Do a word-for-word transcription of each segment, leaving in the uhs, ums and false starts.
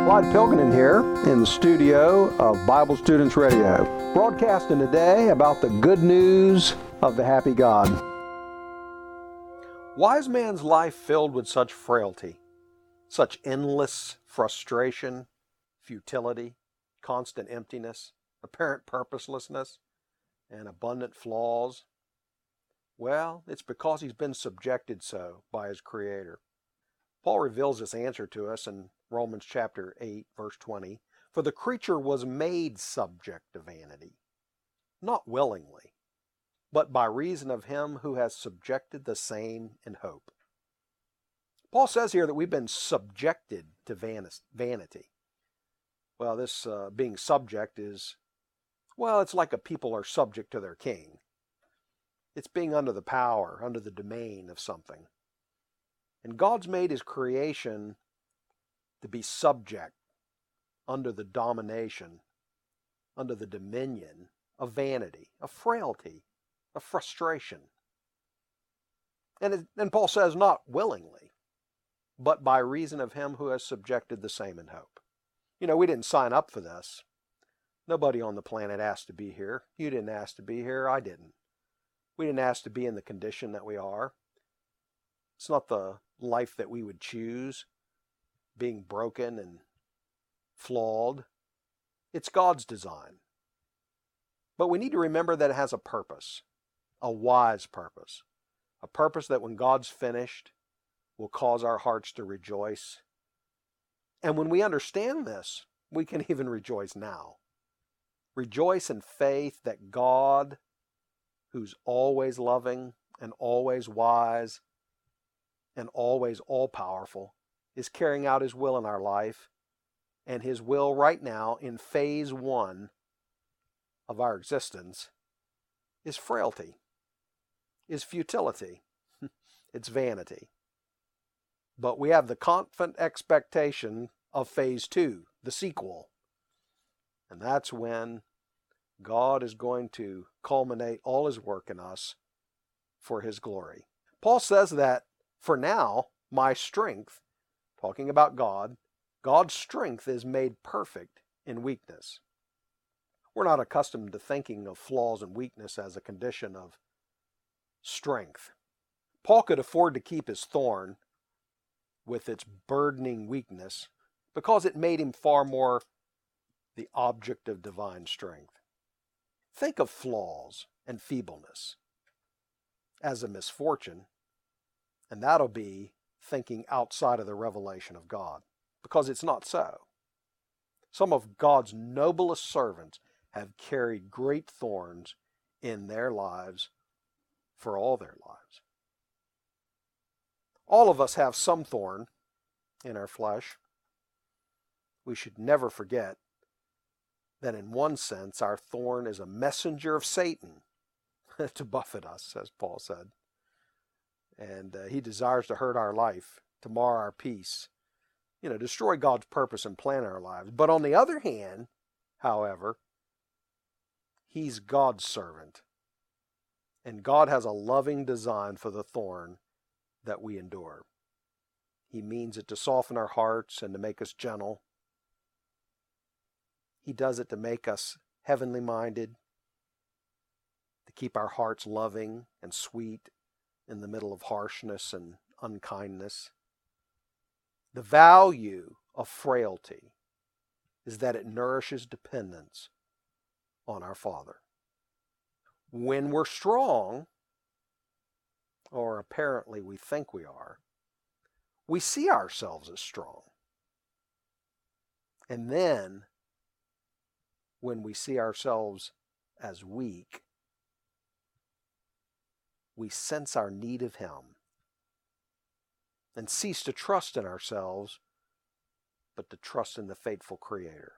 Clyde Pilkington here in the studio of Bible Students Radio, broadcasting today about the good news of the happy God. Why is man's life filled with such frailty, such endless frustration, futility, constant emptiness, apparent purposelessness, and abundant flaws? Well, it's because he's been subjected so by his Creator. Paul reveals this answer to us in Romans chapter eight, verse twenty. For the creature was made subject to vanity, not willingly, but by reason of him who has subjected the same in hope. Paul says here that we've been subjected to vanity. Well, this uh, being subject is, well, it's like a people are subject to their king. It's being under the power, under the domain of something. And God's made his creation to be subject, under the domination, under the dominion of vanity, of frailty, of frustration. And, it, and Paul says, not willingly, but by reason of him who has subjected the same in hope. You know, we didn't sign up for this. Nobody on the planet asked to be here. You didn't ask to be here. I didn't. We didn't ask to be in the condition that we are. It's not the life that we would choose, being broken and flawed. It's God's design. But we need to remember that it has a purpose, a wise purpose, a purpose that when God's finished will cause our hearts to rejoice. And when we understand this, we can even rejoice now. Rejoice in faith that God, who's always loving and always wise and always all-powerful, is carrying out his will in our life, and his will right now in phase one of our existence is frailty, is futility, it's vanity. But we have the confident expectation of phase two, the sequel, and that's when God is going to culminate all his work in us for his glory. Paul says that for now, my strength, talking about God, God's strength is made perfect in weakness. We're not accustomed to thinking of flaws and weakness as a condition of strength. Paul could afford to keep his thorn with its burdening weakness because it made him far more the object of divine strength. Think of flaws and feebleness as a misfortune, and that'll be thinking outside of the revelation of God, because it's not so. Some of God's noblest servants have carried great thorns in their lives for all their lives. All of us have some thorn in our flesh. We should never forget that in one sense our thorn is a messenger of Satan to buffet us, as Paul said. And uh, he desires to hurt our life, to mar our peace, you know, destroy God's purpose and plan in our lives. But on the other hand, however, he's God's servant. And God has a loving design for the thorn that we endure. He means it to soften our hearts and to make us gentle. He does it to make us heavenly minded, to keep our hearts loving and sweet in the middle of harshness and unkindness. The value of frailty is that it nourishes dependence on our Father. When we're strong, or apparently we think we are, we see ourselves as strong. And then, when we see ourselves as weak, we sense our need of him and cease to trust in ourselves, but to trust in the faithful Creator.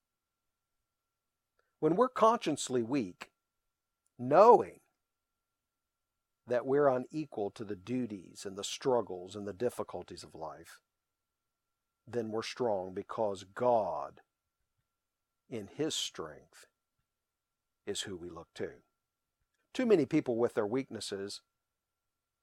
When we're consciously weak, knowing that we're unequal to the duties and the struggles and the difficulties of life, then we're strong because God, in his strength, is who we look to. Too many people with their weaknesses,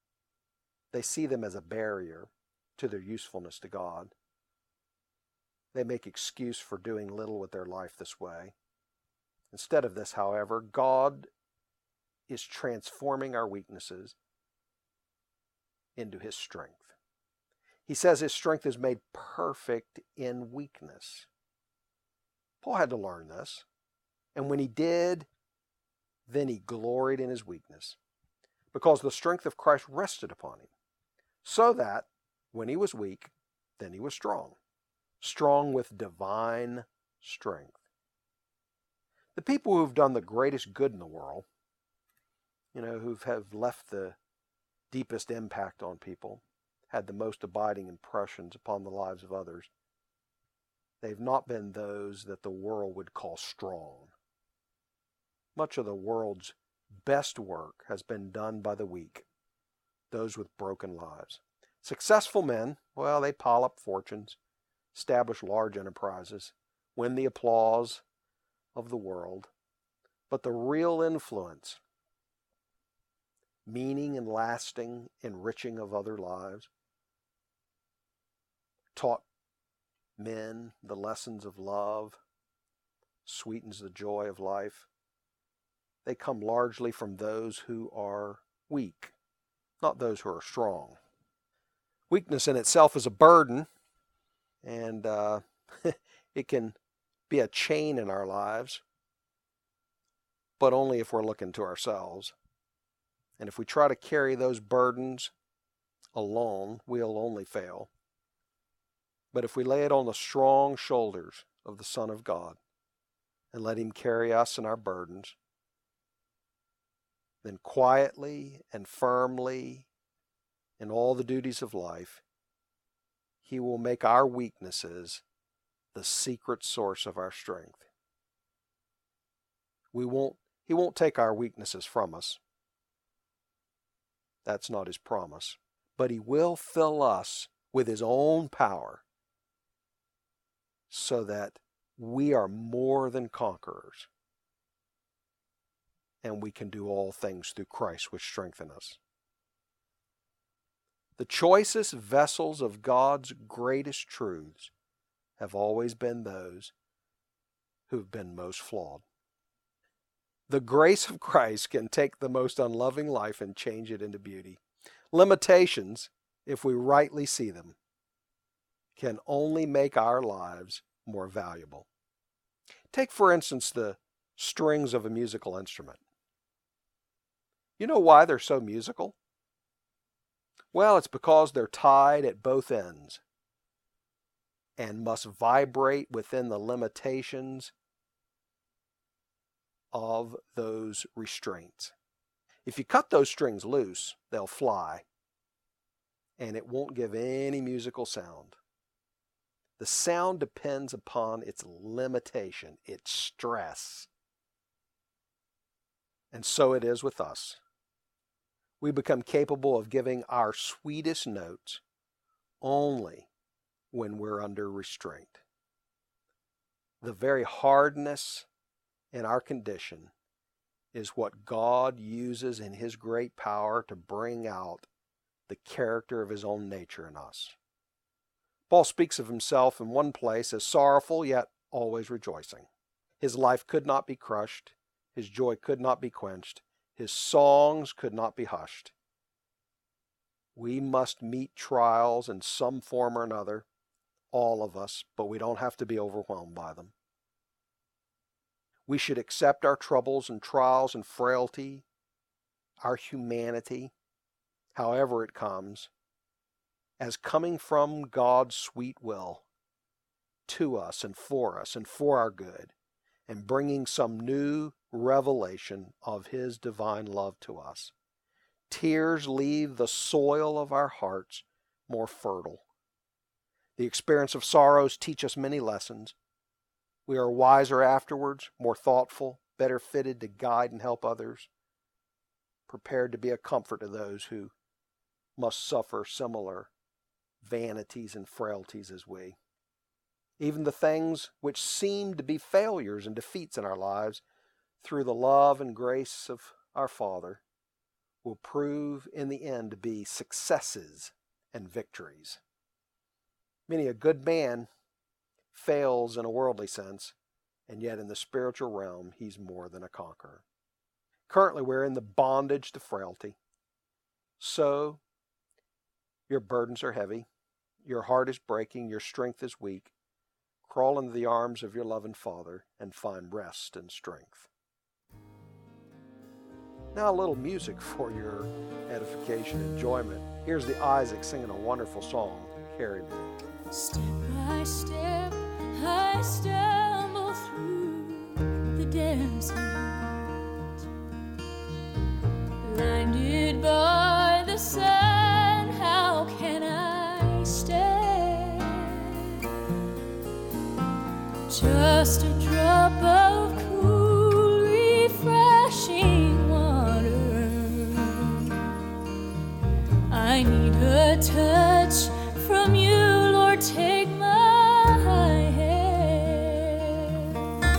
they see them as a barrier to their usefulness to God. They make excuse for doing little with their life this way. Instead of this, however, God is transforming our weaknesses into His strength. He says His strength is made perfect in weakness. Paul had to learn this. And when he did, then he gloried in his weakness, because the strength of Christ rested upon him, so that when he was weak, then he was strong, strong with divine strength. The people who've done the greatest good in the world, you know, who have left the deepest impact on people, had the most abiding impressions upon the lives of others, they've not been those that the world would call strong. Much of the world's best work has been done by the weak, those with broken lives. Successful men, well, they pile up fortunes, establish large enterprises, win the applause of the world. But the real influence, meaning and lasting enriching of other lives, taught men the lessons of love, sweetens the joy of life, they come largely from those who are weak, not those who are strong. Weakness in itself is a burden, and uh, it can be a chain in our lives, but only if we're looking to ourselves. And if we try to carry those burdens alone, we'll only fail. But if we lay it on the strong shoulders of the Son of God and let Him carry us and our burdens, then quietly and firmly in all the duties of life, He will make our weaknesses the secret source of our strength. We won't, He won't take our weaknesses from us. That's not His promise. But He will fill us with His own power so that we are more than conquerors, and we can do all things through Christ which strengthen us. The choicest vessels of God's greatest truths have always been those who have been most flawed. The grace of Christ can take the most unloving life and change it into beauty. Limitations, if we rightly see them, can only make our lives more valuable. Take, for instance, the strings of a musical instrument. You know why they're so musical? Well, it's because they're tied at both ends and must vibrate within the limitations of those restraints. If you cut those strings loose, they'll fly, and it won't give any musical sound. The sound depends upon its limitation, its stress. And so it is with us. We become capable of giving our sweetest notes only when we're under restraint. The very hardness in our condition is what God uses in His great power to bring out the character of His own nature in us. Paul speaks of himself in one place as sorrowful yet always rejoicing. His life could not be crushed. His joy could not be quenched. His songs could not be hushed. We must meet trials in some form or another, all of us, but we don't have to be overwhelmed by them. We should accept our troubles and trials and frailty, our humanity, however it comes, as coming from God's sweet will to us and for us and for our good, and bringing some new revelation of His divine love to us. Tears leave the soil of our hearts more fertile. The experience of sorrows teach us many lessons. We are wiser afterwards, more thoughtful, better fitted to guide and help others, prepared to be a comfort to those who must suffer similar vanities and frailties as we. Even the things which seem to be failures and defeats in our lives, through the love and grace of our Father, will prove in the end to be successes and victories. Many a good man fails in a worldly sense, and yet in the spiritual realm, he's more than a conqueror. Currently, we're in the bondage to frailty. So, your burdens are heavy, your heart is breaking, your strength is weak. Crawl into the arms of your loving Father and find rest and strength. Now a little music for your edification and enjoyment. Here's the Isaac singing a wonderful song, Carry Me. Step by step, I stumble through the desert, blinded by the sun, how can I stand? Just a drop of cool, refreshing water. I need a touch from you, Lord, take my hand.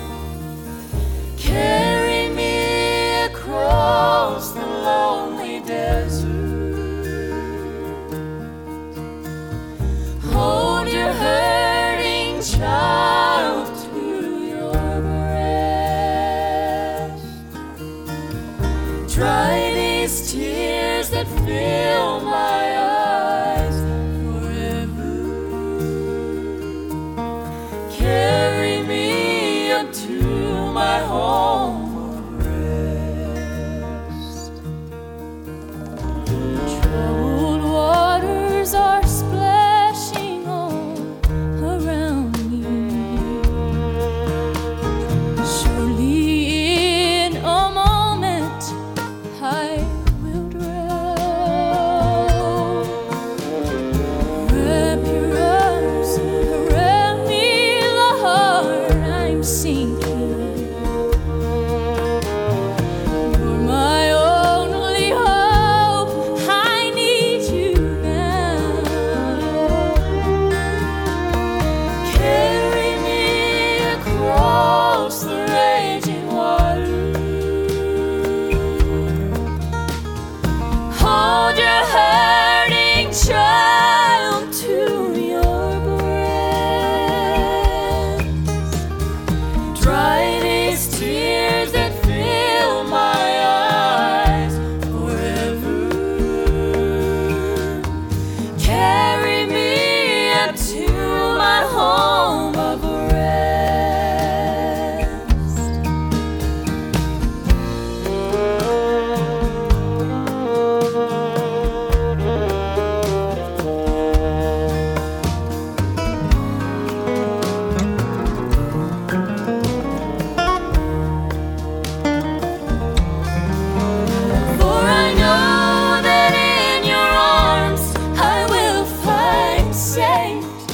Carry me across the lonely desert. Hold your hurting child to your breast. Dry these tears that fill my eyes forever. Carry me unto my home of rest. Troubled waters are splashing all around me. Surely in a moment I will drown. Wrap your arms around me, Lord, I'm sinking. You're my only hope, I need you now. Carry me across the raging water. Hold your hurting child to your breast. Dry these tears that fill my eyes forever. Carry me up to my home of rest. For I know that in your arms I will find safety.